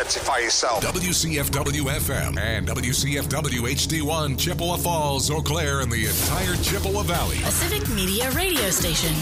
identify yourself. WCFW-FM and WCFW-HD1, Chippewa Falls, Eau Claire, and the entire Chippewa Valley. A Civic Media radio station.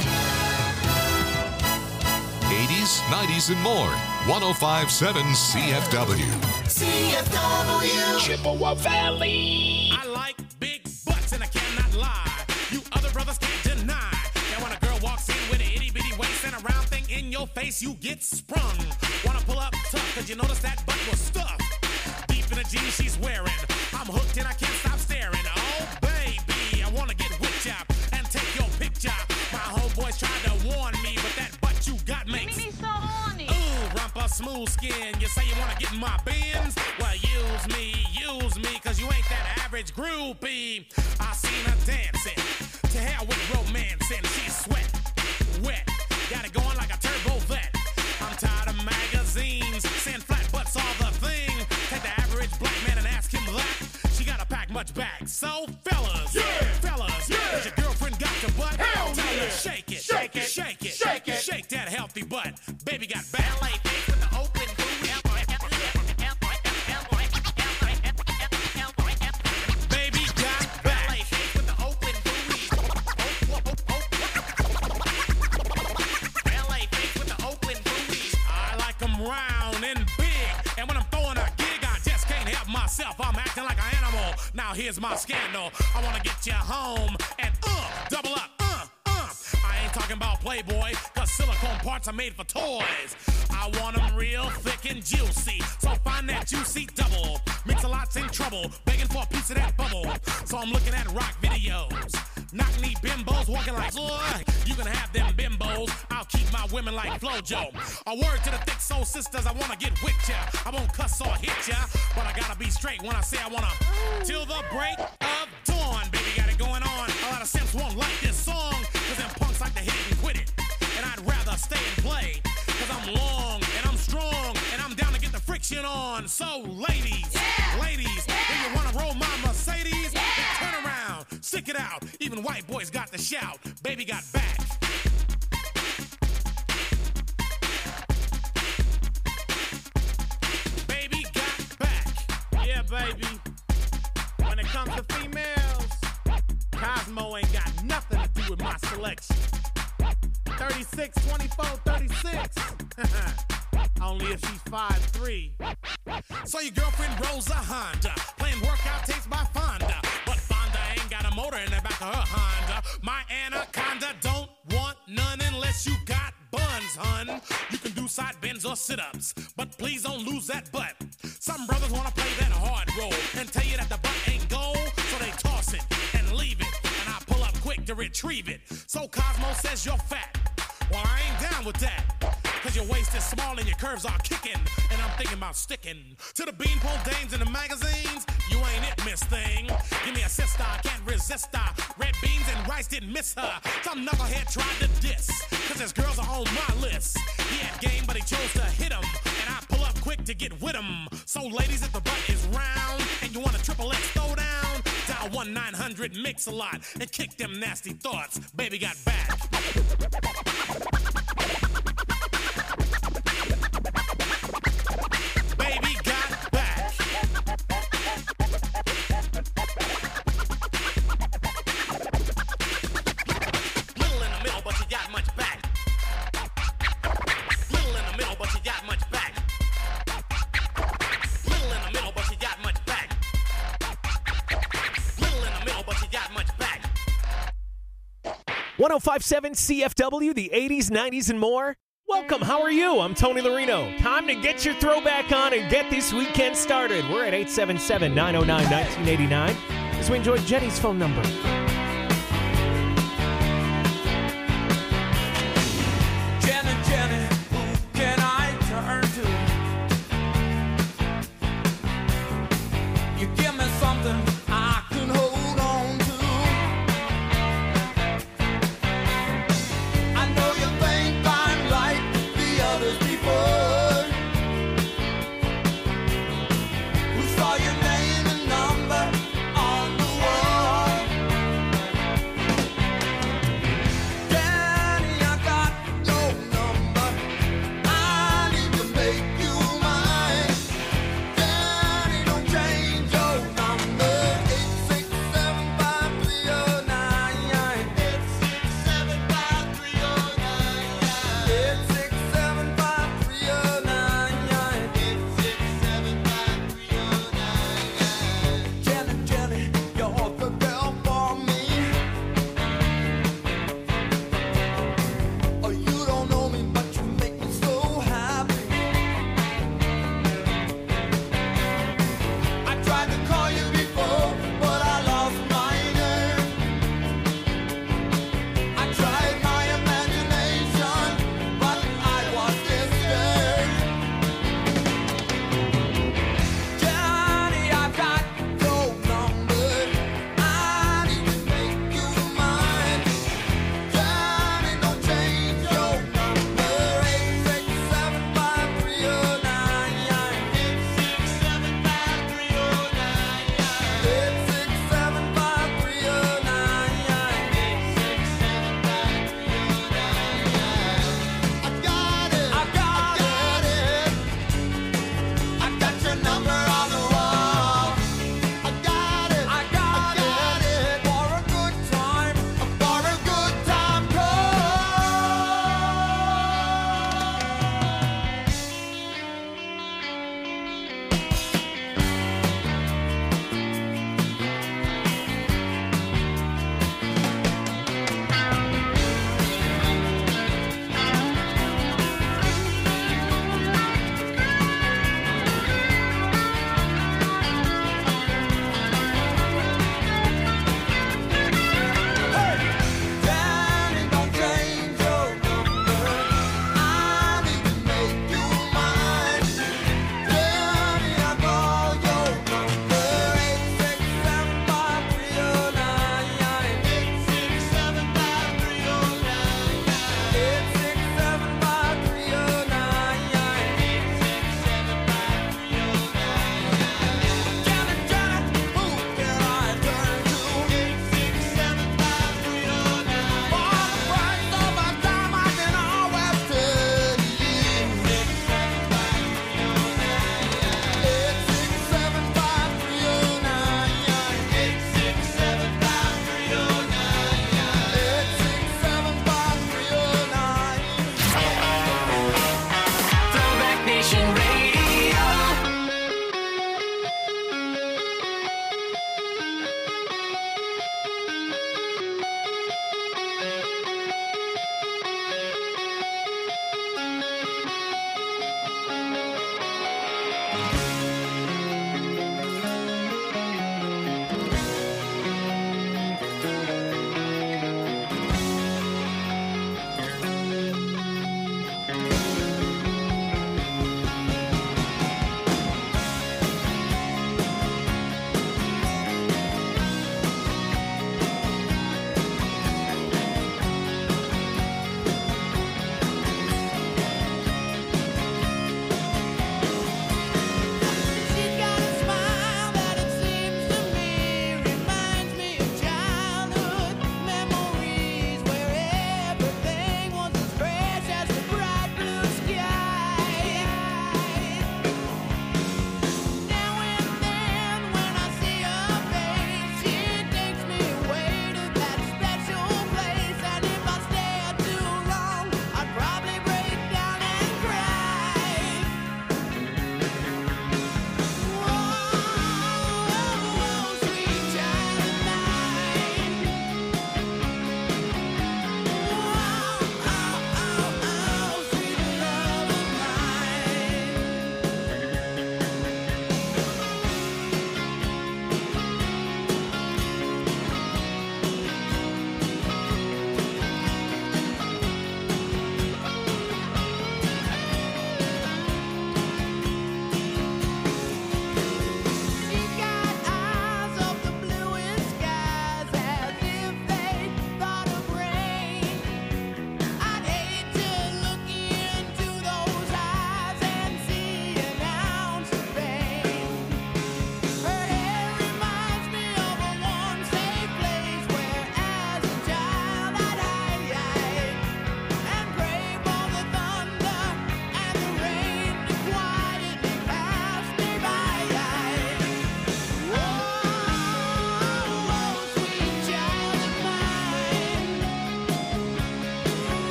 80s, 90s, and more. 105.7 CFW. CFW. Chippewa Valley. I like big butts and I cannot lie. You other brothers can't deny that when a girl walks in with an itty bitty waist and a round thing in your face, you get sprung. Wanna pull up tough cause you notice that butt was stuffed deep in the jeans she's wearing. I'm hooked and I can't stop staring. Oh baby, I wanna get with ya and take your picture. My homeboys tried to warn me, but that butt you got makes me so horny. Ooh, rumpa smooth skin. You say you wanna get in my bins? Well, use me, cause you ain't that average groupie. I seen her dancing, to hell with romancing. She's sweat, wet, got it going like a turbo vet. I'm tired of magazines, saying flat butts all the thing. Take the average black man and ask him that. She gotta pack much back. So fellas, has your girlfriend got your butt? Hell Tell yeah. her shake it, Shake it. shake it, Shake it. shake that healthy butt. Baby got back. LA bitch with the open booty. Baby got back. LA bitch with the open booty. LA bitch with the open booty. I like them round and big, and when I'm throwing a gig, I just can't help myself. I'm acting like an animal. Now here's my scandal. I wanna get you home and double up. I ain't talking about Playboy, cause silicone parts are made for toys. I want them real thick and juicy, so find that juicy double. Mix-a-lot's in trouble, begging for a piece of that bubble. So I'm looking at rock videos, knock-knee bimbos walking like you can have them bimbos, I'll keep my women like Flojo. A word to the thick soul sisters, I wanna get with ya. I won't cuss or hit ya, but I gotta be straight when I say I wanna. Till the break of dawn, baby, got it going on. A lot of simps won't like this song, cause them punks like to hit it and quit it. And I'd rather stay and play, cause I'm long and I'm strong and I'm down to get the friction on. So ladies, if you wanna roll my Mercedes, then turn around, stick it out. Even white boys got the shout. Baby got back. Baby got back. Yeah, baby. When it comes to females, Cosmo ain't got nothing to do with my selection. 36, 24, 36. Only if she's 5'3". So your girlfriend rolls a Honda, playing workout tapes by Fonda. But Fonda ain't got a motor in the back of her Honda. My Anaconda don't want none unless you got buns, hun. You can do side bends or sit-ups, but please don't lose that butt. Some brothers wanna play that hard role and tell you that the butt ain't gold, so they toss it and leave it, and I pull up quick to retrieve it. So Cosmo says you're fat. Well, I ain't down with that, cause your waist is small and your curves are kicking, and I'm thinking about sticking to the beanpole dames in the magazines. You ain't it, miss thing. Give me a sister, I can't resist her. Red beans and rice didn't miss her. Some knucklehead tried to diss, cause his girls are on my list. He had game, but he chose to hit him, and I pull up quick to get with him. So ladies, if the butt is round and you want a triple X throwdown, dial 1-900-MIX-A-LOT and kick them nasty thoughts. Baby got back. Baby got back. Little in the middle, but you got much back. Little in the middle, but you got much back. Little in the middle, but you got much back. Little in the middle, but you got much back. 105.7 CFW, the 80s, 90s, and more. Welcome, how are you? I'm Tony Larino. Time to get your throwback on and get this weekend started. We're at 877-909-1989 as we enjoy Jenny's phone number. Jenny, Jenny, who can I turn to? You give me something I can hold on to. I know you think I'm like the others before, who saw your name and number on the wall.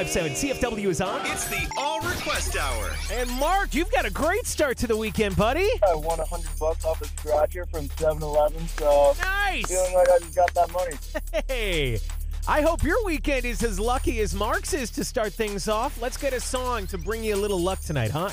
1057 CFW is on. It's the All Request Hour. And Mark, you've got a great start to the weekend, buddy. I won $100 off a scratcher from 7-Eleven, so Nice. feeling like I just got that money. Hey, I hope your weekend is as lucky as Mark's is to start things off. Let's get a song to bring you a little luck tonight, huh?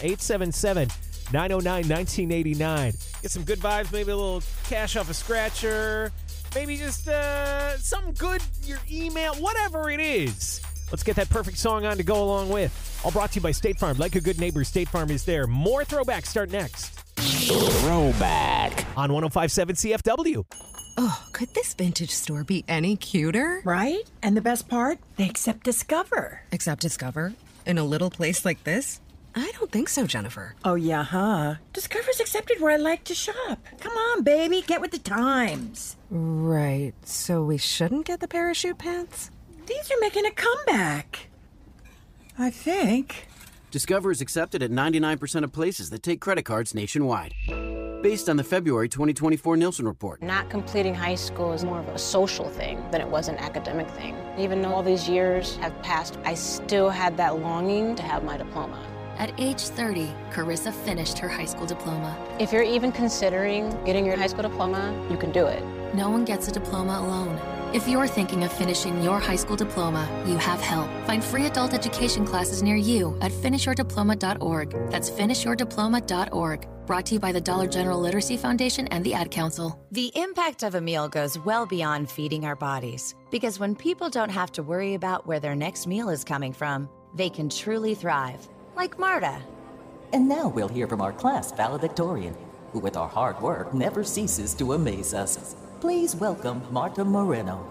877-909-1989. Get some good vibes, maybe a little cash off a scratcher, maybe just something good, your email, whatever it is. Let's get that perfect song on to go along with. All brought to you by State Farm. Like a good neighbor, State Farm is there. More throwbacks start next. Throwback. On 1057 CFW. Oh, could this vintage store be any cuter? Right? And the best part? They accept Discover. Accept Discover? In a little place like this? I don't think so, Jennifer. Oh, yeah, huh? Discover's accepted where I like to shop. Come on, baby, get with the times. Right, so we shouldn't get the parachute pants? These are making a comeback. I think. Discover is accepted at 99% of places that take credit cards nationwide. Based on the February 2024 Nielsen report. Not completing high school is more of a social thing than it was an academic thing. Even though all these years have passed, I still had that longing to have my diploma. At age 30, Carissa finished her high school diploma. If you're even considering getting your high school diploma, you can do it. No one gets a diploma alone. If you're thinking of finishing your high school diploma, you have help. Find free adult education classes near you at finishyourdiploma.org. That's finishyourdiploma.org. Brought to you by the Dollar General Literacy Foundation and the Ad Council. The impact of a meal goes well beyond feeding our bodies. Because when people don't have to worry about where their next meal is coming from, they can truly thrive. Like Marta. And now we'll hear from our class valedictorian, who with our hard work never ceases to amaze us. Please welcome Marta Moreno.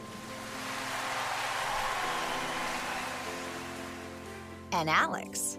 And Alex.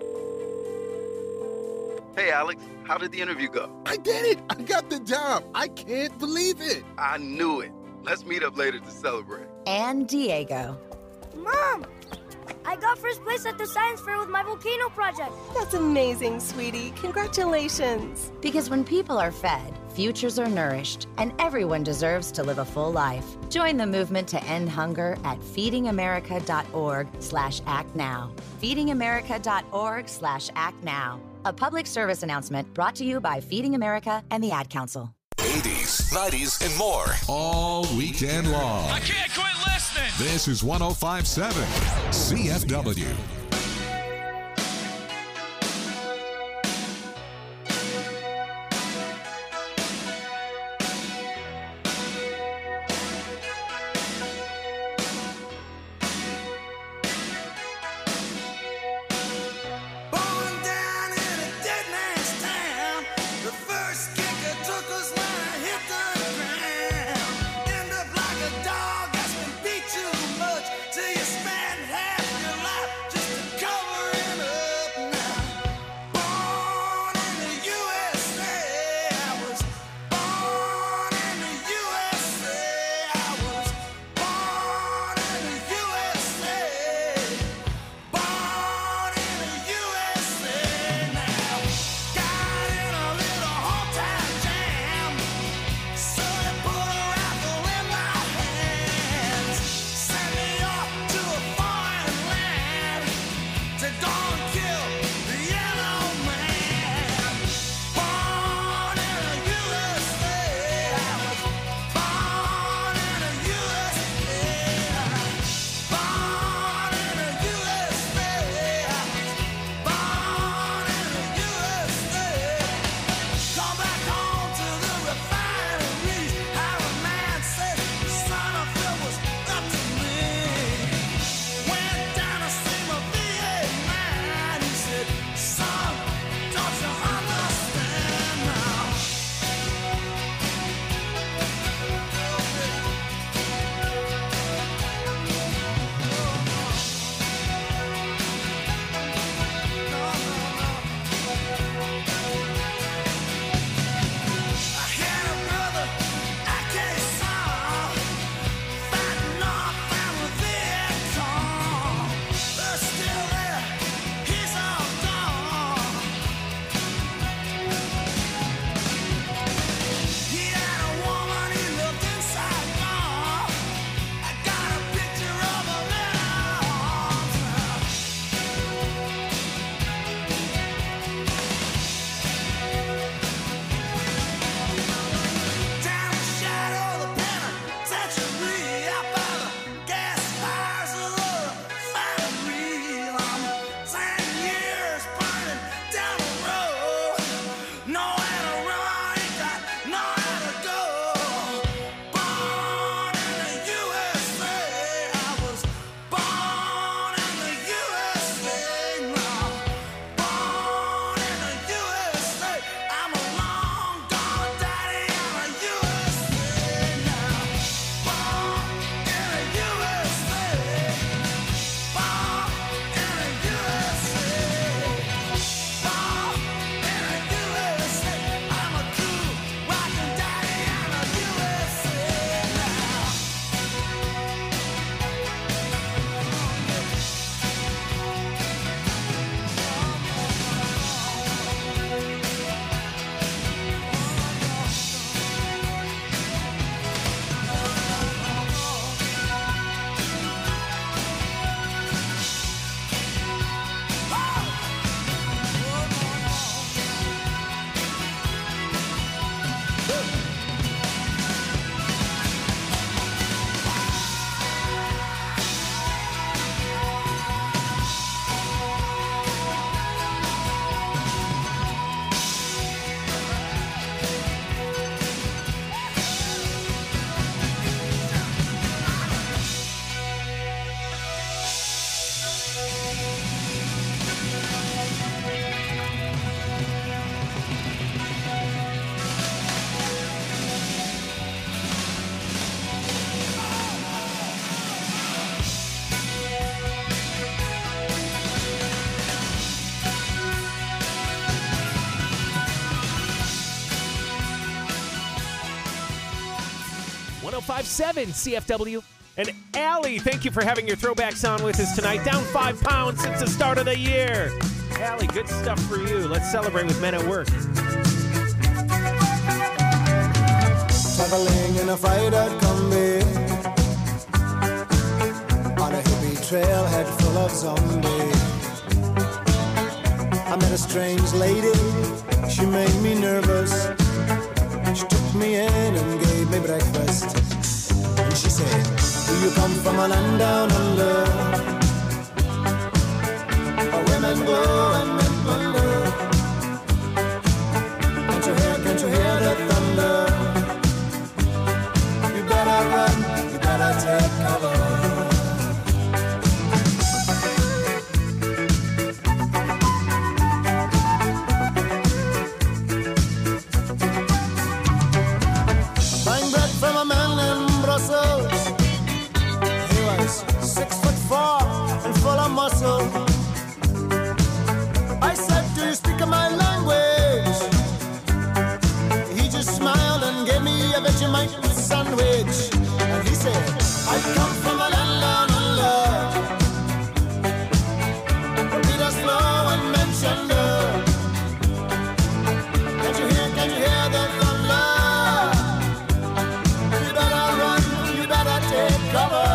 Hey, Alex, how did the interview go? I did it! I got the job! I can't believe it! I knew it. Let's meet up later to celebrate. And Diego. Mom! I got first place at the science fair with my volcano project. That's amazing, sweetie. Congratulations. Because when people are fed, futures are nourished, and everyone deserves to live a full life. Join the movement to end hunger at feedingamerica.org/actnow. feedingamerica.org/actnow. A public service announcement brought to you by Feeding America and the Ad Council. 80s, 90s, and more all weekend long. I can't quit listening. This is 1057 CFW. Just 1057 CFW. And Allie, thank you for having your throwbacks on with us tonight. Down 5 pounds since the start of the year. Allie, good stuff for you. Let's celebrate with Men at Work. Traveling in a freighter combi on a hippie trailhead full of zombies. I met a strange lady, she made me nervous. She took me in and gave me breakfast. And she said, do you come from a land down under? Where women glow and men wonder. Can't you hear the thunder? You better run, you better take cover. Buying bread from a man in Brussels. He was 6'4" and full of muscle. I said, do you speak my language? He just smiled and gave me a Vegemite sandwich. And he said, I come from a land down under, where Peter Slow and Menchender. Can't you hear the thunder? You better run, you better take cover.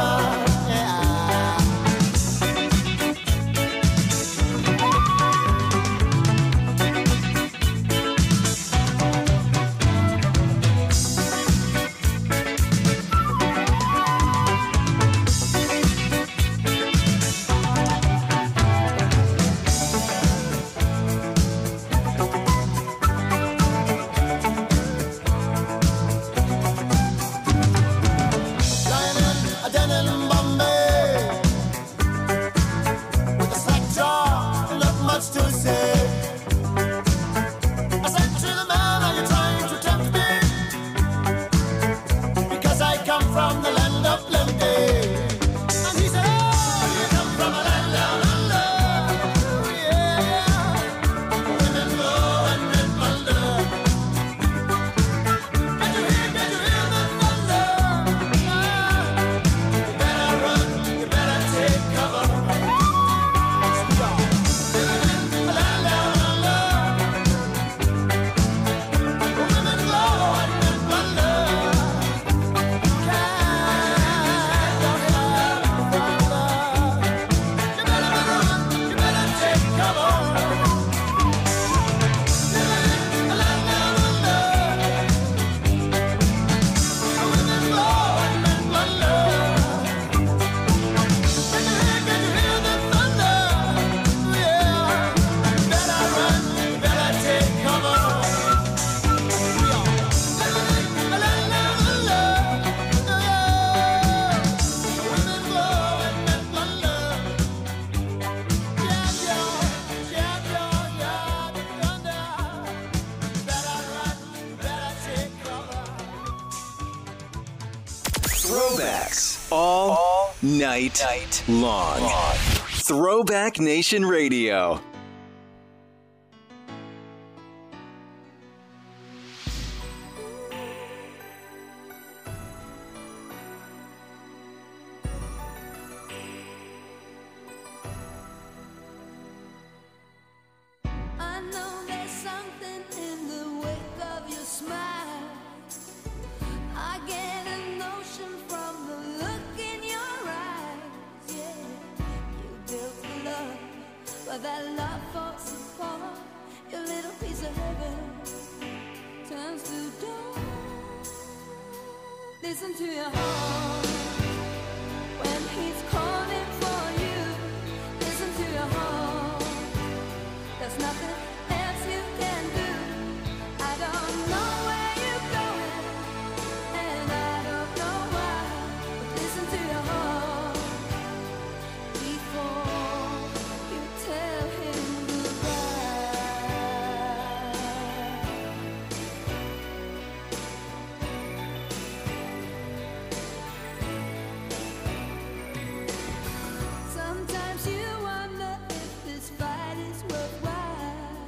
Throwbacks all night long. Throwback Nation Radio. I know there's something in the wake of your smile. I get a notion from the look in your eyes. Yeah, you built the love, but that love falls apart. Your little piece of heaven turns to dawn. Listen to your heart when he's calling for you. Listen to your heart. There's nothing else you can do. I don't know where you're going, and I don't know why. But listen to your heart before you tell him goodbye. Sometimes you wonder if this fight is worthwhile.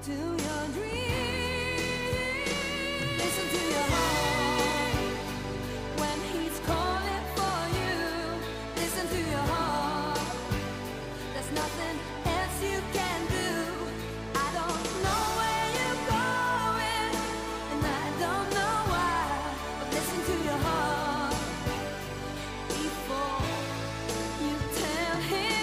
to your dreams. Listen to your heart when he's calling for you. Listen to your heart. There's nothing else you can do. I don't know where you're going, and I don't know why. But listen to your heart before you tell him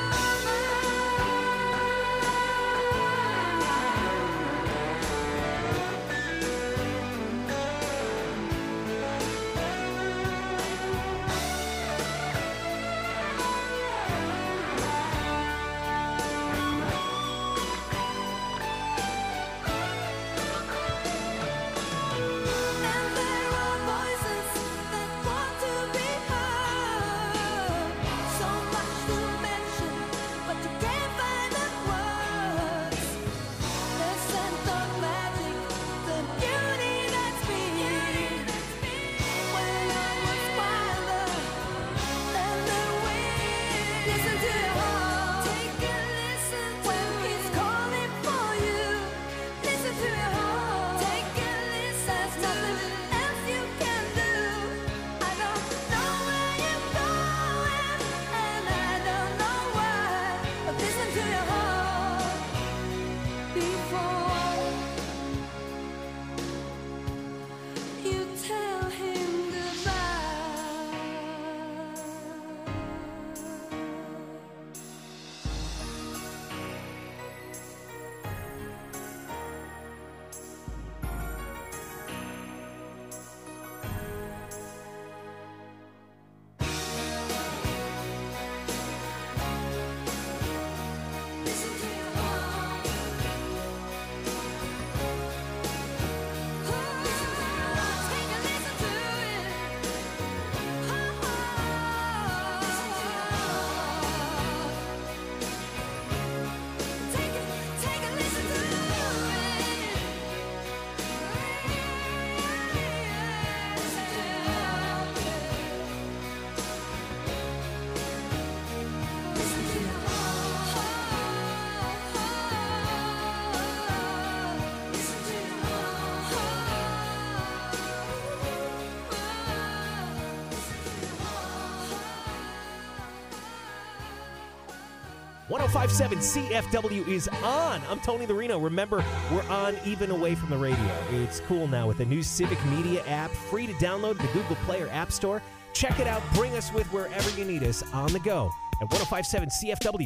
.1057 CFW is on. I'm Tony the Reno. Remember, we're on even away from the radio. It's cool now with the new Civic Media app, free to download the Google Play or App Store. Check it out. Bring us with wherever you need us on the go at 1057 CFW.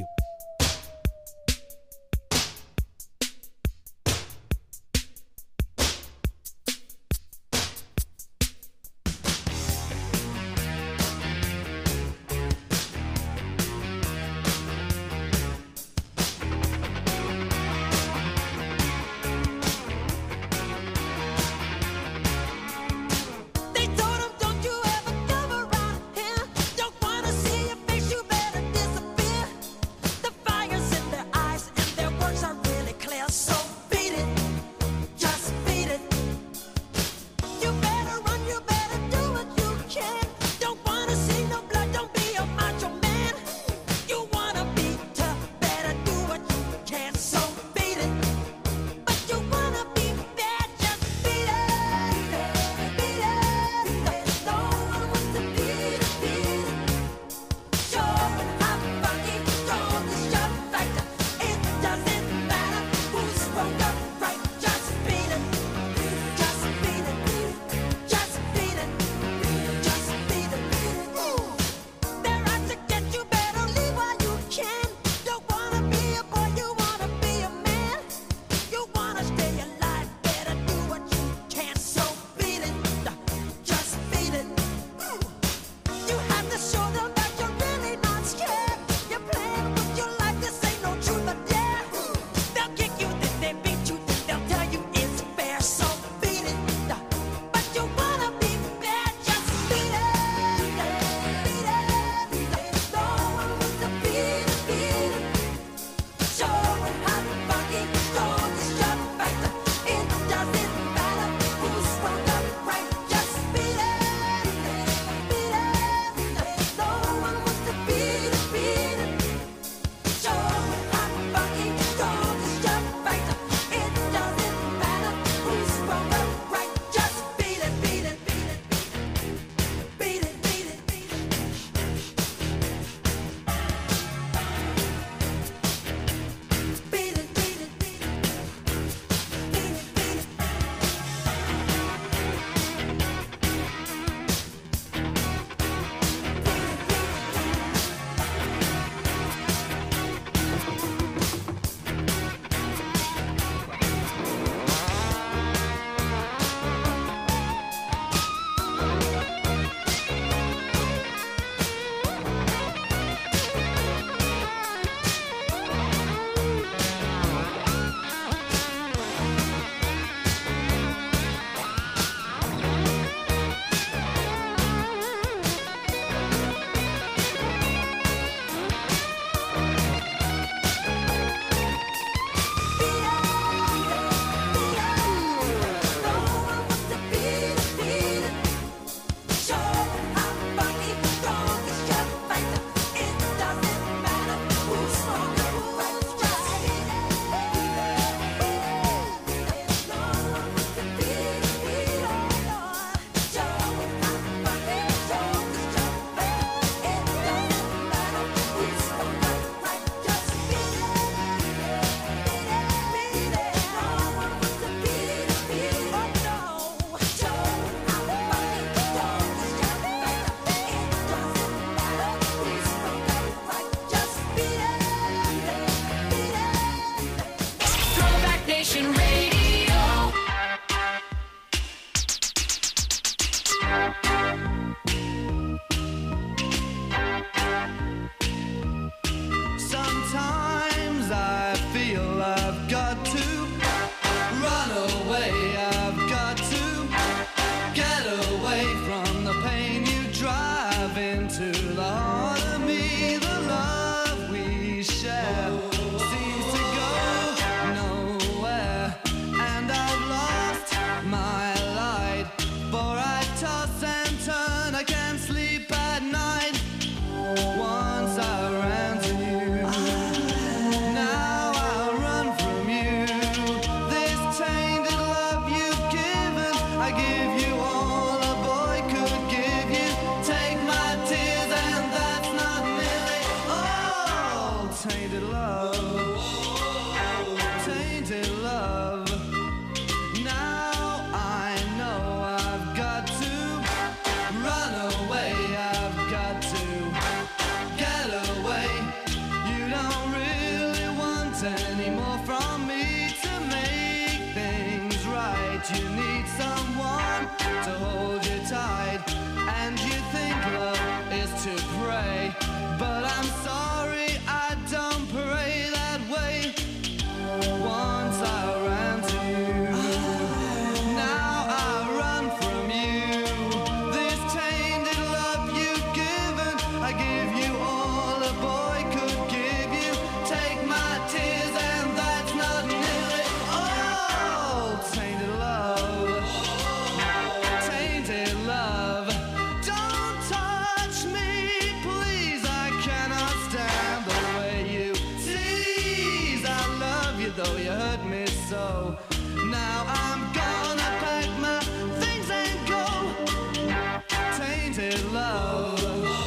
But you need someone to hold you tight, and you think love is to pray. But I'm sorry, I don't pray that way. Once I ran to you, now I run from you. This tainted love you've given, I give you all a boy could give you. Take my tears and that's not nearly all. Tainted love, tainted love. Don't touch me, please, I cannot stand the way you tease. I love you though you hurt me so. Now I'm gonna pack my things and go. Tainted love,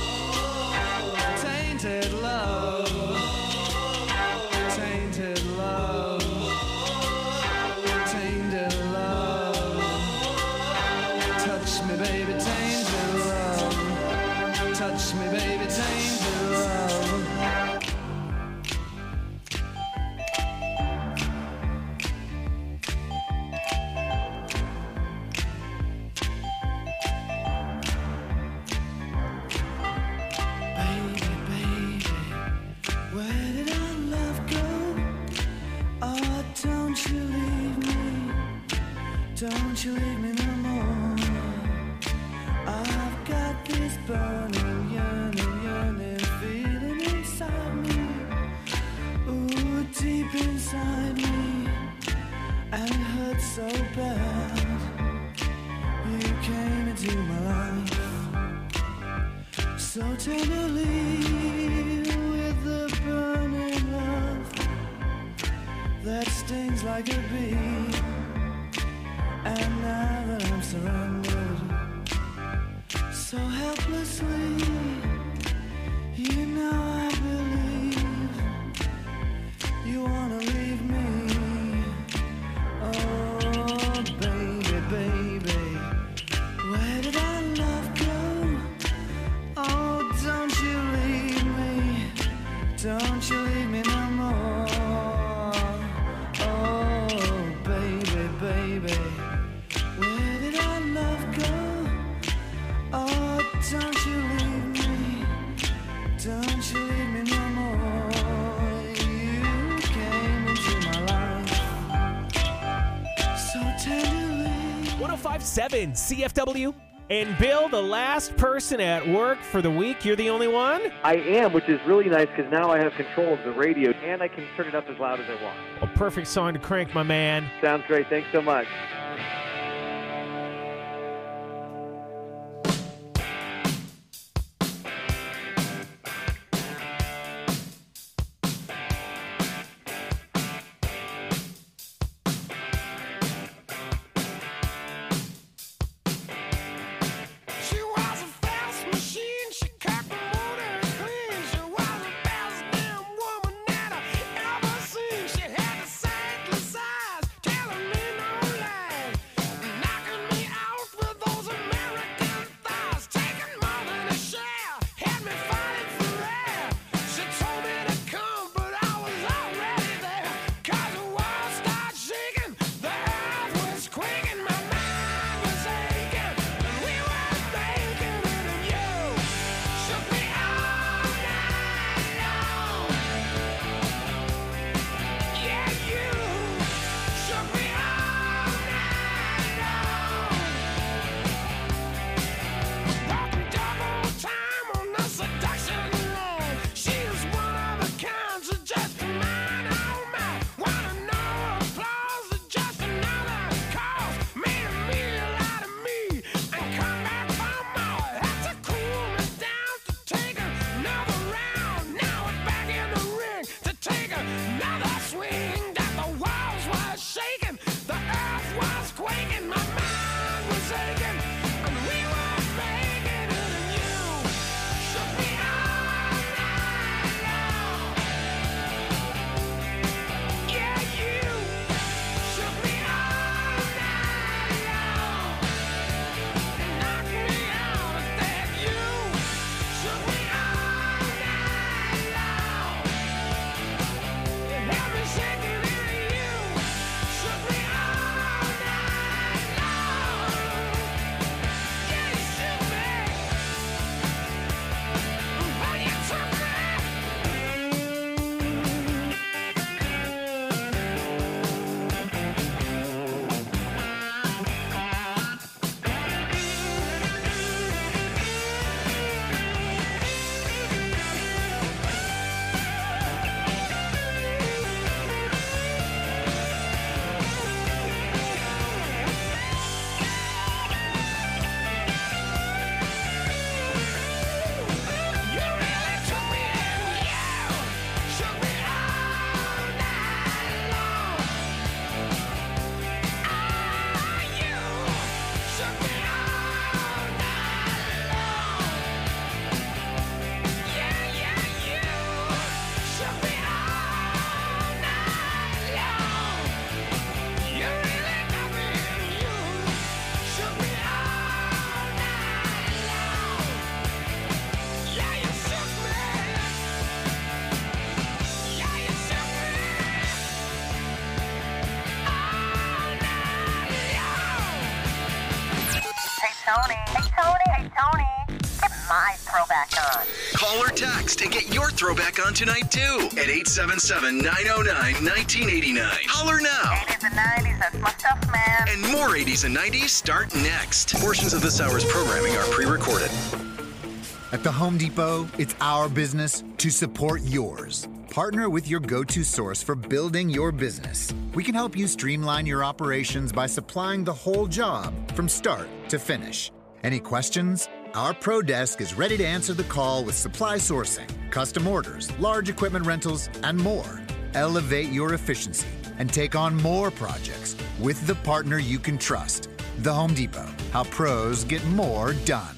tainted love, tainted love, tainted love. Touch me, baby, tainted love. Touch me, baby, tainted love. Baby, baby, where did our love go? Oh, don't you leave me. Don't you leave me no more. I've got this burning, yearning feeling inside me. Ooh, deep inside me. And it hurts so bad. You came into my life so tenderly with the burning love that stings like a bee. And now that I'm surrounded so helplessly, you know I believe you wanna leave me. Oh, baby, baby, where did our love go? Oh, don't you leave me. Don't you leave me no more. Oh, baby, baby, where did our love go? Oh, don't you leave me. Don't you leave me no more. You came into my life so tenderly. 105.7 CFW. And Bill, the last person at work for the week, you're the only one? I am, which is really nice because now I have control of the radio and I can turn it up as loud as I want. A perfect song to crank, my man. Sounds great. Thanks so much. She was a fast machine, she cut the motor clean. She was the best damn woman that I ever seen. She had a sightless eyes, telling me no lies. Tony. Hey, Tony. Hey, Tony. Get my throwback on. Call or text and get your throwback on tonight, too, at 877-909-1989. Holler now. 80s and 90s, that's my stuff, man. And more 80s and 90s start next. Portions of this hour's programming are pre-recorded. At the Home Depot, it's our business to support yours. Partner with your go-to source for building your business. We can help you streamline your operations by supplying the whole job from start to finish. Any questions? Our Pro Desk is ready to answer the call with supply sourcing, custom orders, large equipment rentals, and more. Elevate your efficiency and take on more projects with the partner you can trust. The Home Depot. How pros get more done.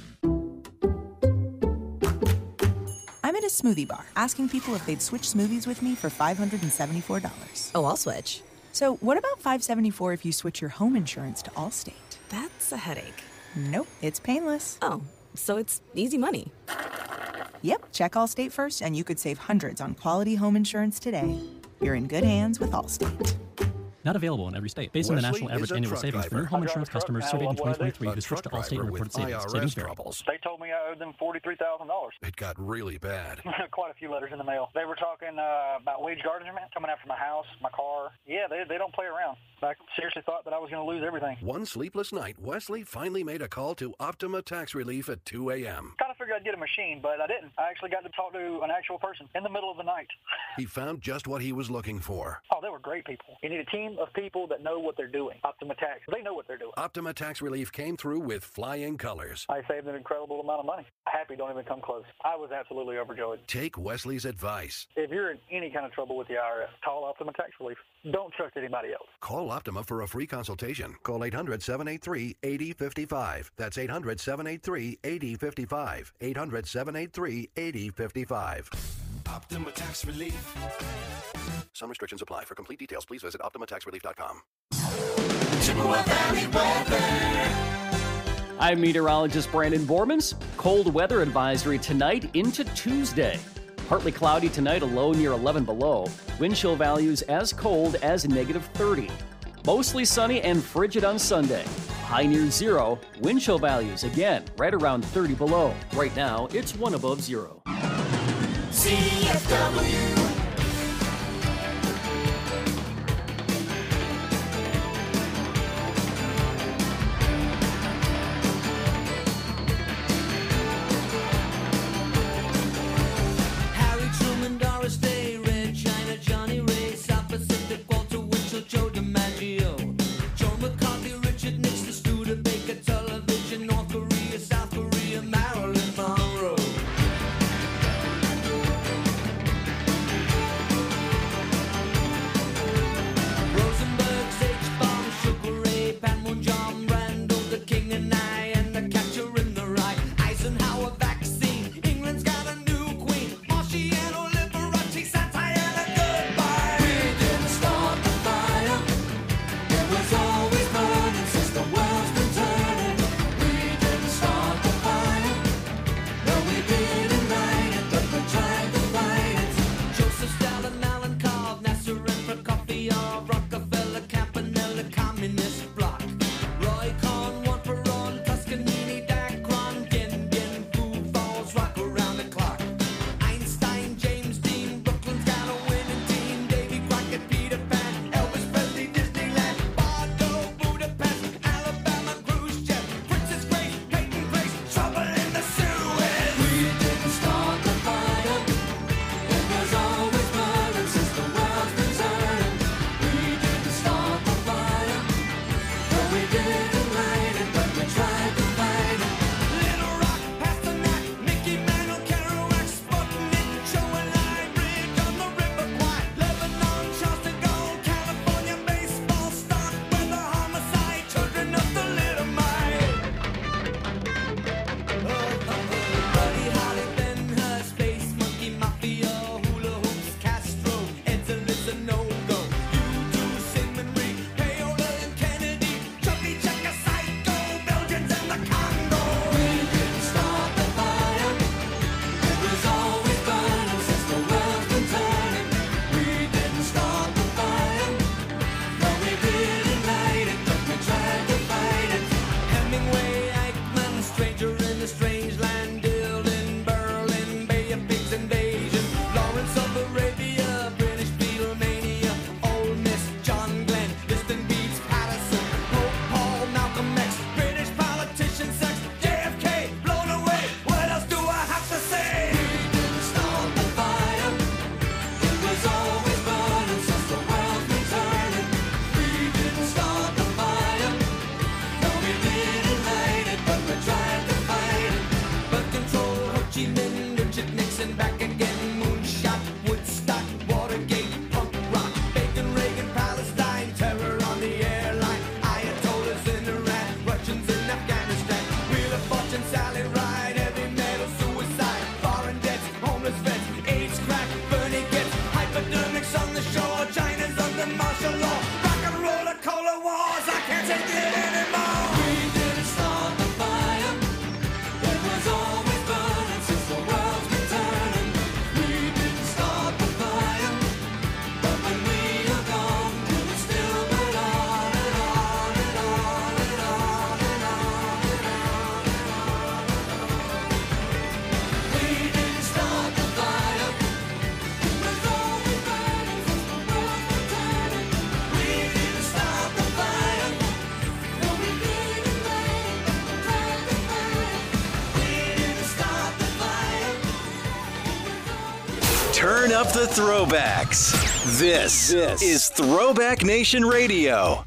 I'm at a smoothie bar asking people if they'd switch smoothies with me for $574. Oh, I'll switch. So what about $574 if you switch your home insurance to Allstate? That's a headache. Nope, it's painless. Oh, so it's easy money. Yep, check Allstate first and you could save hundreds on quality home insurance today. You're in good hands with Allstate. Not available in every state. Based on the national average annual savings for new home insurance customers surveyed in 2023 who switched to Allstate and reported savings. Savings vary. They told me I owed them $43,000. It got really bad. Quite a few letters in the mail. They were talking about wage garnishment coming after my house, my car. Yeah, they don't play around. I seriously thought that I was going to lose everything. One sleepless night, Wesley finally made a call to Optima Tax Relief at 2 a.m. Kind of figured I'd get a machine, but I didn't. I actually got to talk to an actual person in the middle of the night. He found just what he was looking for. Oh, they were great people. You need a team of people that know what they're doing. Optima Tax, they know what they're doing. Optima Tax Relief came through with flying colors. I saved an incredible amount of money. Happy don't even come close. I was absolutely overjoyed. Take Wesley's advice. If you're in any kind of trouble with the IRS, call Optima Tax Relief. Don't trust anybody else. Call Optima for a free consultation. Call 800-783-8055. That's 800-783-8055. 800-783-8055. Optima Tax Relief. Some restrictions apply. For complete details, please visit OptimaTaxRelief.com. Chippewa Valley weather. I'm meteorologist Brandon Bormans. Cold weather advisory tonight into Tuesday. Partly cloudy tonight, a low near 11 below. Wind chill values as cold as -30. Mostly sunny and frigid on Sunday. High near 0. Wind chill values again right around 30 below. Right now, it's 1 above 0. CFW. Turn up the throwbacks. This is Throwback Nation Radio.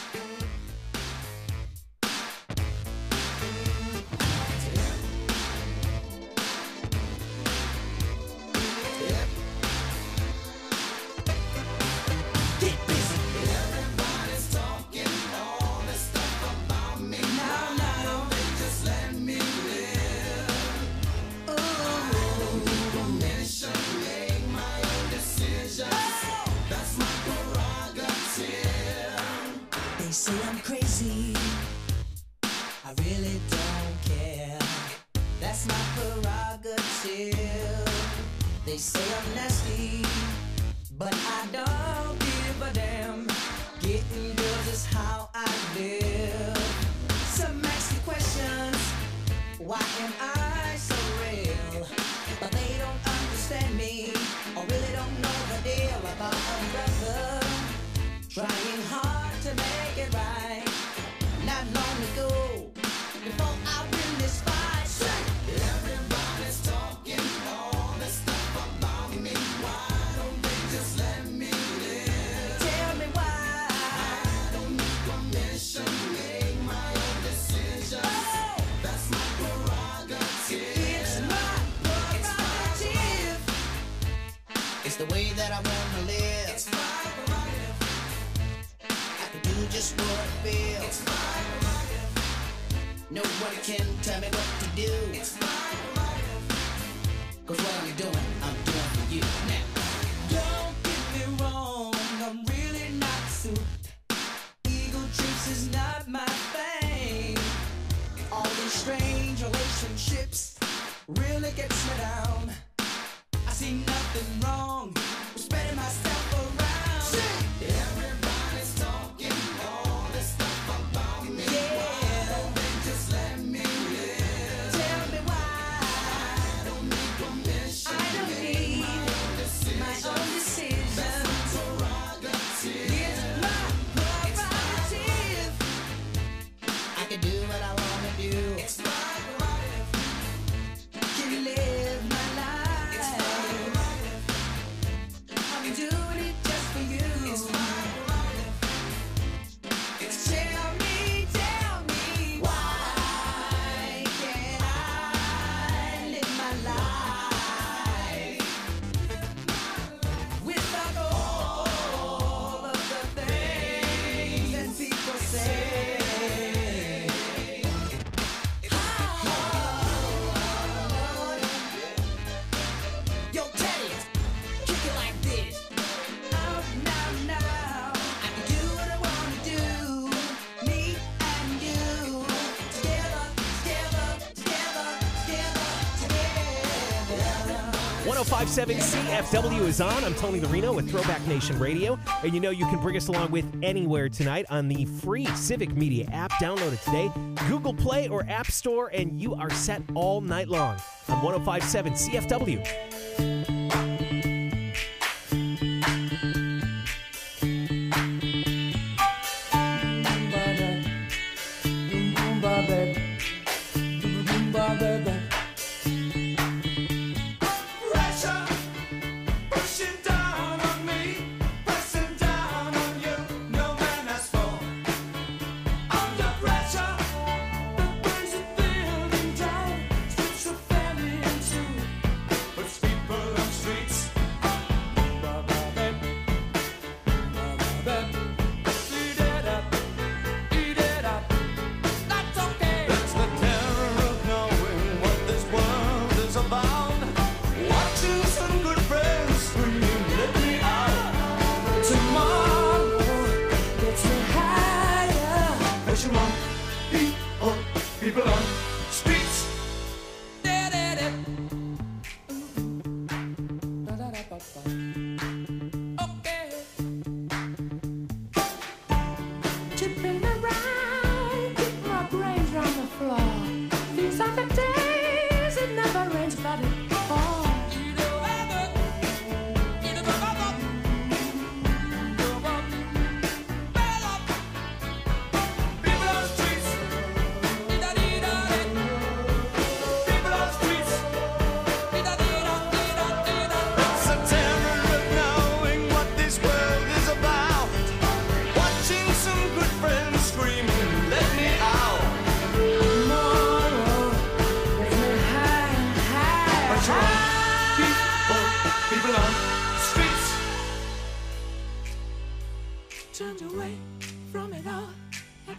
CFW is on. I'm Tony Larino with Throwback Nation Radio. And you know you can bring us along with anywhere tonight on the free Civic Media app. Download it today. Google Play or App Store, and you are set all night long on 105.7 CFW.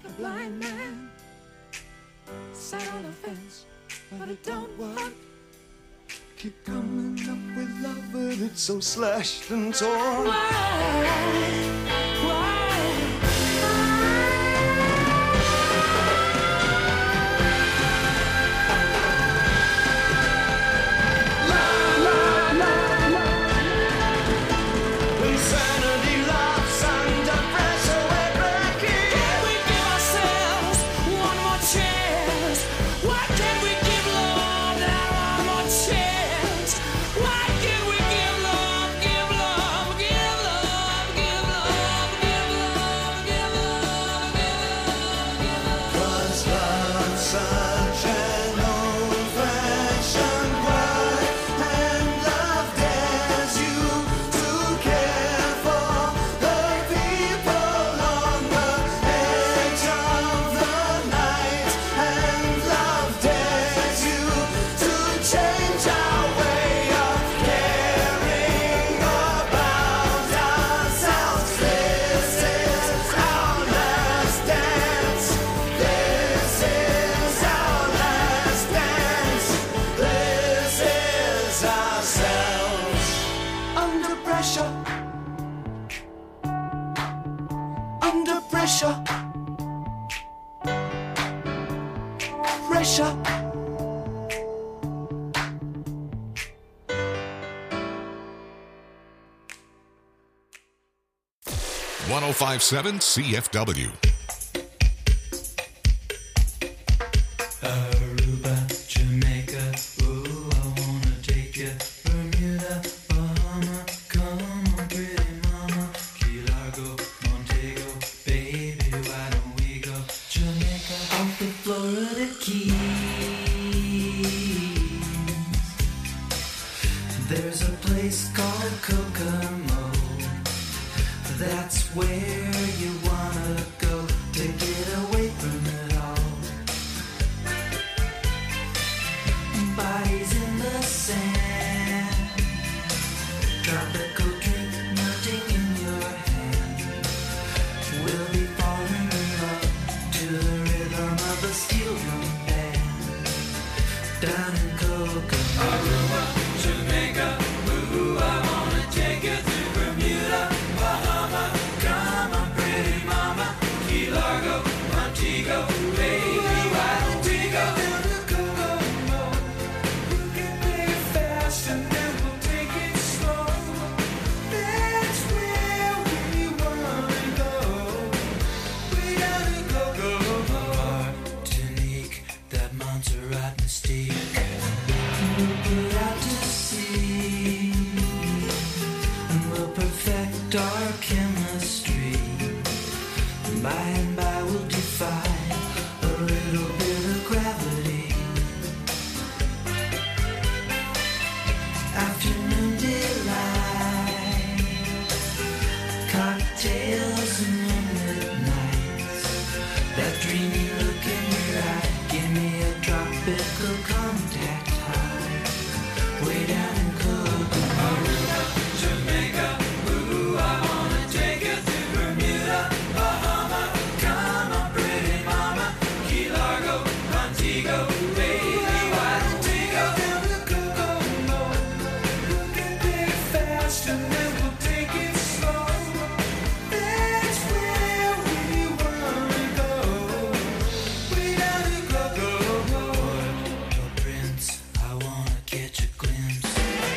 A blind man sat on a fence, but it don't work. Keep coming up with love, but it's so slashed and torn. Why? Pressure. 1057 CFW. Aruba, Jamaica, ooh, I wanna take you. Bermuda, Bahama, come on, pretty mama. Key Largo, Montego, baby, why don't we go? Jamaica, off the Florida Keys. There's a place called Kokomo. That's where you wanna go to get away from it all. Bodies in the sand, tropical drink melting in your hand. We'll be falling in love to the rhythm of a steel drum band. Down in Kokomo, Aruba, Jamaica, ooh, I wanna take you to Bermuda, Bahama, come on, pretty mama, Key Largo, Montego, baby, why don't we go down to Kokomo? We'll get there fast and then we'll take it slow. That's where we wanna go. Way down in Kokomo. Martinique, that Montserrat mystique. We'll put out to sea and we'll perfect our chemistry. By and by we'll defy a little bit of gravity. Afternoon delight, cocktails and moonlit nights. That dreamy look in your eye, give me a tropical contact high. Way down in Kokomo, Aruba, Jamaica, ooh, I wanna take you to Bermuda, Bahama, come on, pretty mama, Key Largo, Montego, baby, why don't we go down to Kokomo? We'll get there fast and then we'll take it slow. That's where we wanna go. Way down in Kokomo. Port Prince, I wanna catch a glimpse.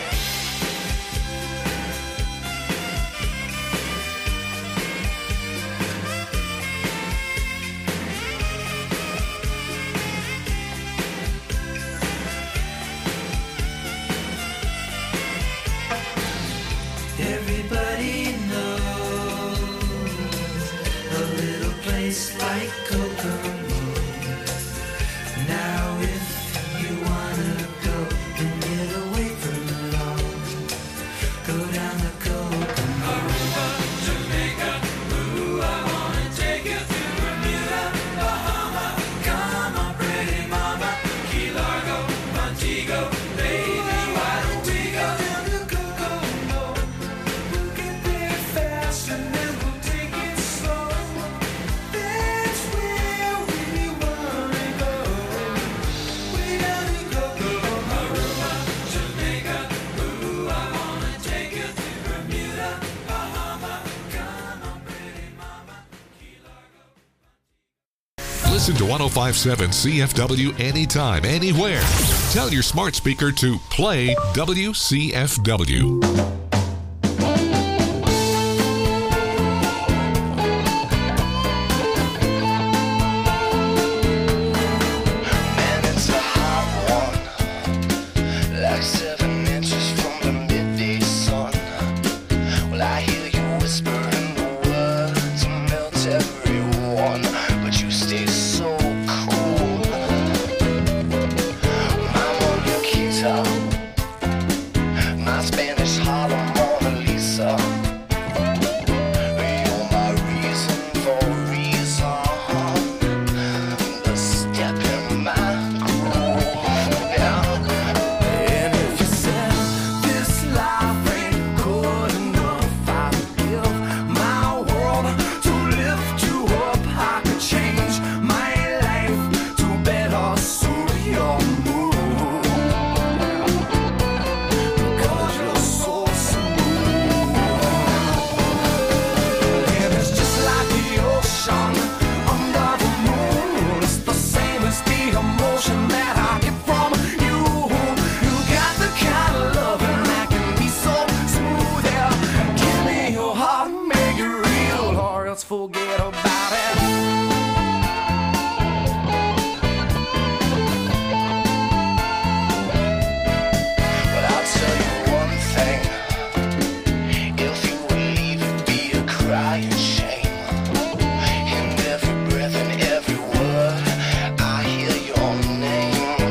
Everybody knows a little place like Kokomo. Now if you wanna go and get away from it all, go down to Kokomo. Aruba, Jamaica, ooh, I wanna take you to Bermuda, Bahama, come on, pretty mama, Key Largo, Montego, baby, why don't we go down to Kokomo? We'll get there fast and then we'll take it slow. That's where Listen to 105.7 CFW anytime, anywhere. Tell your smart speaker to play WCFW.